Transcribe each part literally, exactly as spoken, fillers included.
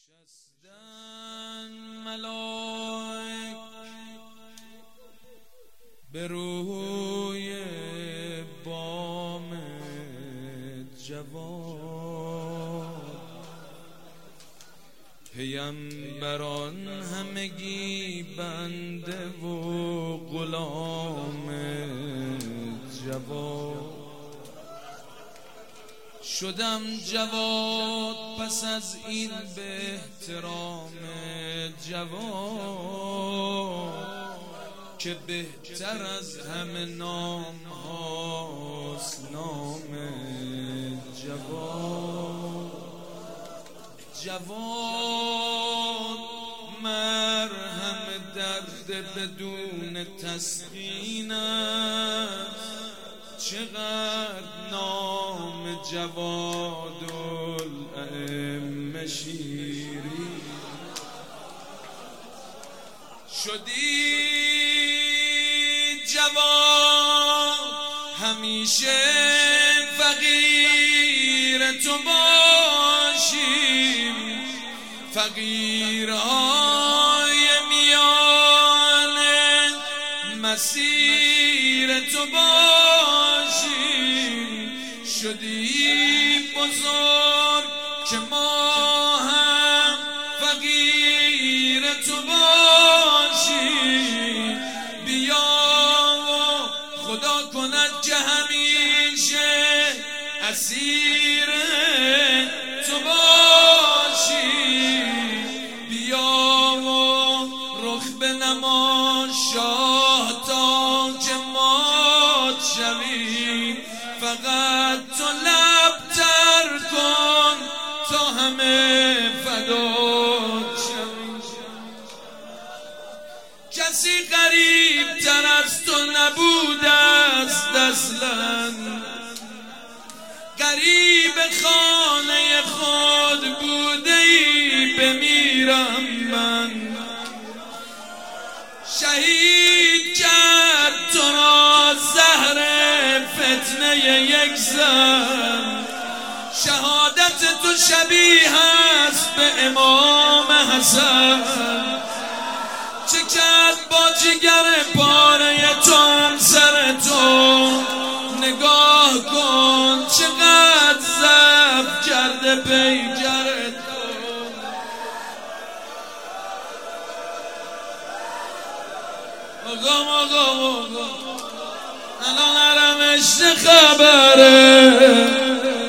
نشستن ملائک به روی بام جوان، پیمبران همگی بنده و غلام جوان. شدم جواد پس از این به احترام جواد، که بهتر از همه نام هاست نام جواد. جواد مرهم درد بدون تسکین است، چقدر نام جوادالائمه شیرین. شدی جواد همیشه فقیر تو باشیم، فقیرهای میان مسیر تو باشیم. شدی بزرگ که ما هم فقیر تو باشیم. بیا و خدا کند که همیشه اسیر تو باشیم. بیا و رخ بنما شاه تا که مات شویم. فقط تو لب تر کن تا همه فدات شویم. کسی غریب تر از تو نبوده است اصلا، غریب خانه خود بوده ای بمیرم من. شهید کرد تو را زهر فتنه یک زن، شهادت تو شبیه است به امام حسن. چه کرد با جگر پاره تو همسر تو، نگاه کن چقدر ضبط کرده پیکر تو. آقا آقا آقا الان حرمش چه خبره؟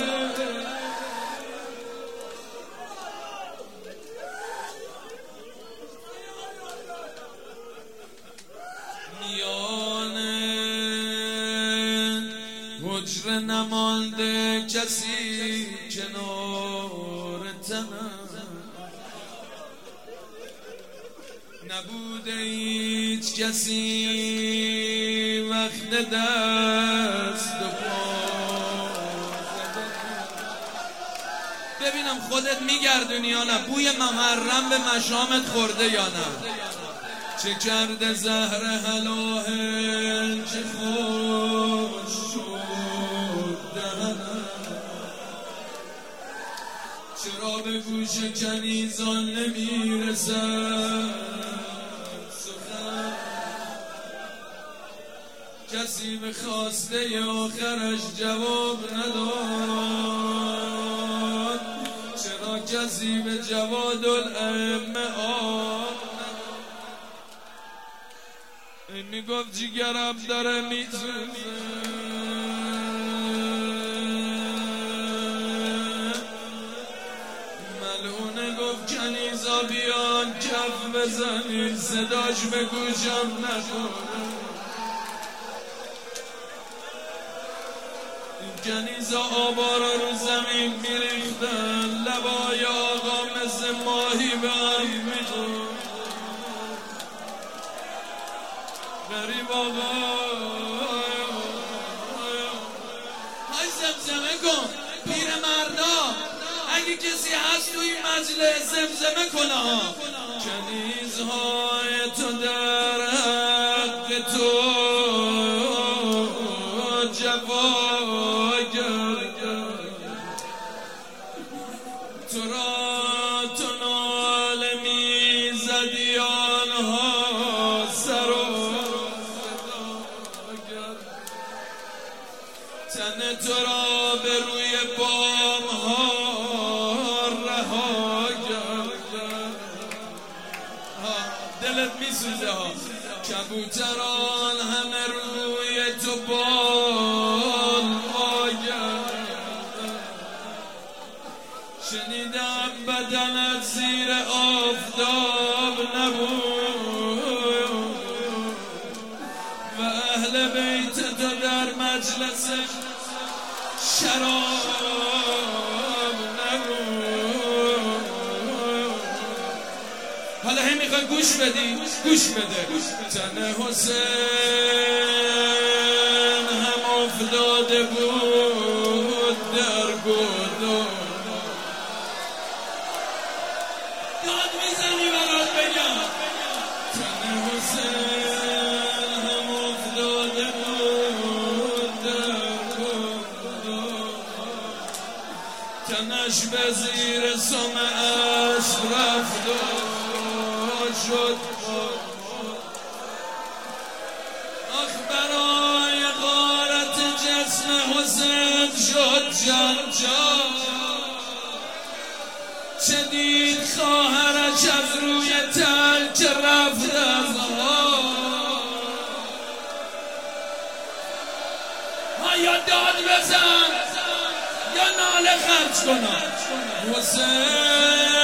حجره نمانده کسی کنار تنم، نبوده هیچ کسی وقت دست و پا. ببینم خودت میگردونی یا نه، بوی محرم به مشامت خورده یا نه. چه کرده زهر حلاهل چه خوش شد دهنم، چرا به گوش کنیزان نمیرسد سخن. کسی به خواسته آخرش جواب نداد، چرا کسی به جوادالائمه آب. این میگفت جیگرم داره میسوزه، ملعونه گفت کنیزا بیان کف بزنید، صداش به گوشم نخوره. این کنیزا آبارا رو زمین میریختن، لبای آقا مثل ماهی به هم میخورد. غریب آقا های زمزمه کن پیر مردا، اگه کسی هست توی مجلس زمزمه کنه ها. کنیزهای تو در حق تو جواگر، تو را تو تو را به روی بام ها رها کردم. دلت میسوزه ها. کبوتران همه روی تو بال آگردن. شنیدم بدنت زیر آفتاب نبود و اهل بیت تو در مجلس شراب نبود. حالا هی میخوای گوش بدی؟ گوش بده. تن حسین هم افتاده بود در گودال. داد میزنی برات بگم. تن حسین هم افتاده بود در گودال. تنش به زیر سم اسب رفت و شد. آخ برای غارت جسم حسین شد جنجال. چه دید خواهرش از روی تل که رفت از حال. یا داد بزن یا ناله خرج کنم. حسین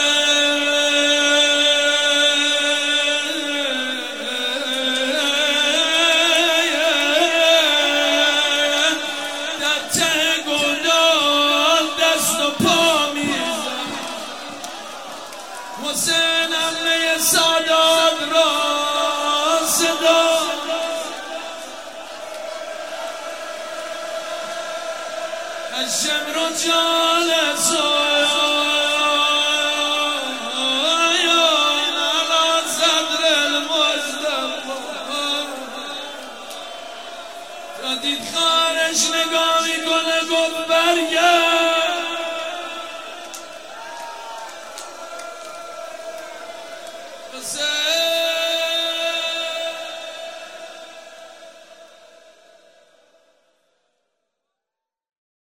حسین عمه سادات را صدا الشمر جالس على صدر المصطفى. تا دید خانش نگاه میکنه گفت برگرد. Say